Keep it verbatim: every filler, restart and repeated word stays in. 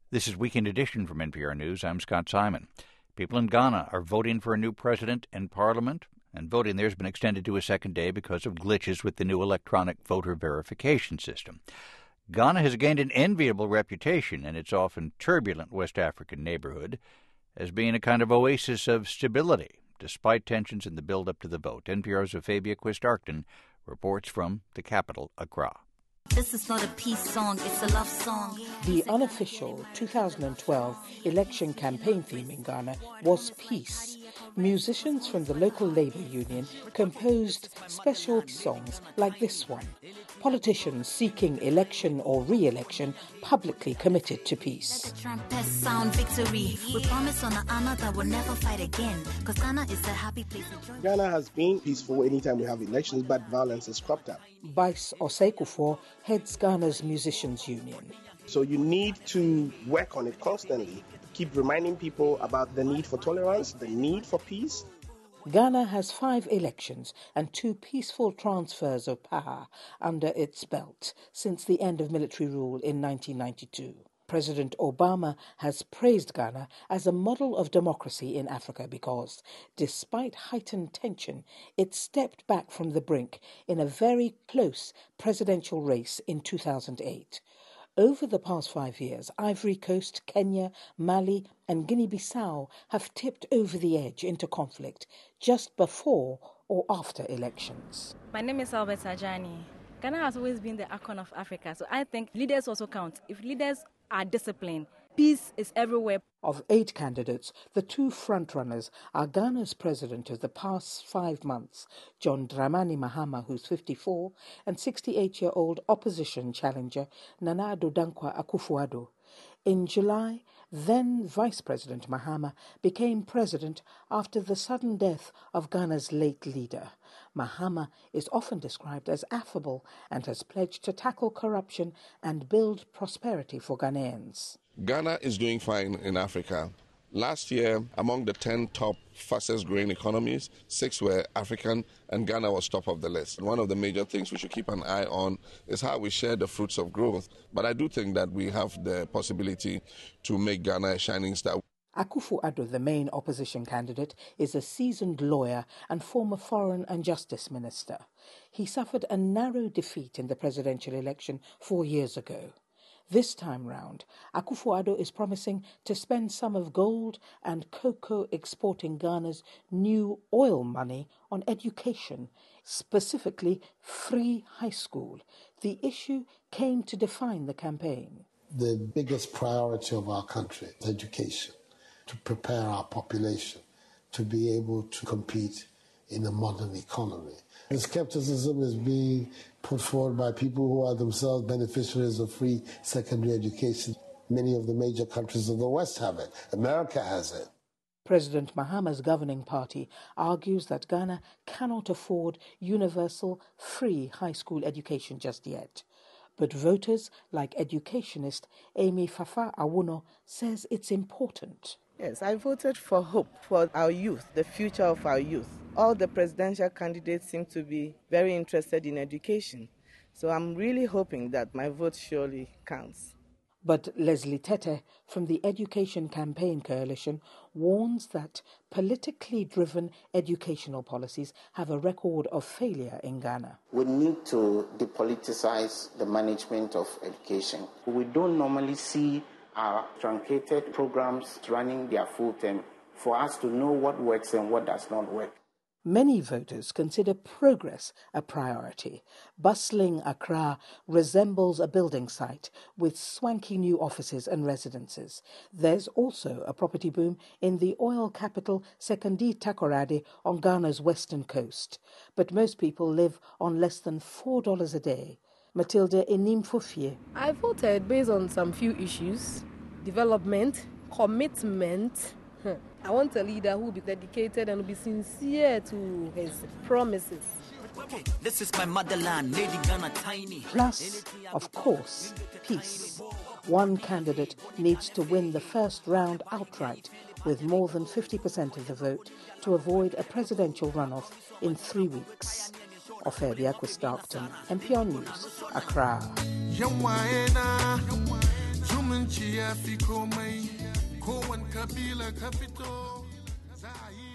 This is Weekend Edition from N P R News. I'm Scott Simon. People in Ghana are voting for a new president and parliament, and voting there has been extended to a second day because of glitches with the new electronic voter verification system. Ghana has gained an enviable reputation in its often turbulent West African neighborhood as being a kind of oasis of stability, despite tensions in the build-up to the vote. N P R's Fabia Quist-Arcton reports from the capital, Accra. This is not a peace song, it's a love song. The unofficial two thousand twelve election campaign theme in Ghana was peace. Musicians from the local labor union composed special songs like this one. Politicians seeking election or re-election publicly committed to peace. Let the trumpets sound victory. We promise on an honor that we'll never fight again, because Ghana is a happy place. Ghana has been peaceful anytime we have elections, but violence has cropped up. Bice Osei-Kuffour heads Ghana's Musicians Union. So you need to work on it constantly. Keep reminding people about the need for tolerance, the need for peace. Ghana has five elections and two peaceful transfers of power under its belt since the end of military rule in nineteen ninety-two. President Obama has praised Ghana as a model of democracy in Africa because, despite heightened tension, it stepped back from the brink in a very close presidential race in two thousand eight. Over the past five years, Ivory Coast, Kenya, Mali and Guinea-Bissau have tipped over the edge into conflict just before or after elections. My name is Albert Ajani. Ghana has always been the icon of Africa, so I think leaders also count. If leaders are disciplined, peace is everywhere. Of eight candidates, the two frontrunners are Ghana's president of the past five months, John Dramani Mahama, who's fifty-four, and sixty-eight-year-old opposition challenger Nana Addo Dankwa Akufo-Addo. In July, then Vice President Mahama became president after the sudden death of Ghana's late leader. Mahama is often described as affable and has pledged to tackle corruption and build prosperity for Ghanaians. Ghana is doing fine in Africa. Last year, among the ten top fastest growing economies, six were African, and Ghana was top of the list. One of the major things we should keep an eye on is how we share the fruits of growth. But I do think that we have the possibility to make Ghana a shining star. Akufo-Addo, the main opposition candidate, is a seasoned lawyer and former foreign and justice minister. He suffered a narrow defeat in the presidential election four years ago. This time round, Akufo-Addo is promising to spend some of gold and cocoa exporting Ghana's new oil money on education, specifically free high school. The issue came to define the campaign. The biggest priority of our country is education, to prepare our population to be able to compete in a modern economy. The skepticism is being put forward by people who are themselves beneficiaries of free secondary education. Many of the major countries of the West have it. America has it. President Mahama's governing party argues that Ghana cannot afford universal free high school education just yet. But voters like educationist Amy Fafa Awuno says it's important. Yes, I voted for hope for our youth, the future of our youth. All the presidential candidates seem to be very interested in education. So I'm really hoping that my vote surely counts. But Leslie Tete from the Education Campaign Coalition warns that politically driven educational policies have a record of failure in Ghana. We need to depoliticize the management of education. We don't normally see our truncated programs running their full term for us to know what works and what does not work. Many voters consider progress a priority. Bustling Accra resembles a building site with swanky new offices and residences. There's also a property boom in the oil capital Sekondi Takoradi on Ghana's western coast. But most people live on less than four dollars a day. Matilda Enim-Fofie. I voted based on some few issues: development, commitment. I want a leader who will be dedicated and will be sincere to his promises. This is my motherland, Lady Ghana tiny. Plus, of course, peace. One candidate needs to win the first round outright with more than fifty percent of the vote to avoid a presidential runoff in three weeks. Fabia Quist-Arcton, N P R News, Accra. Zumunci ya fi komai, kowane kabila ka fito, za a yi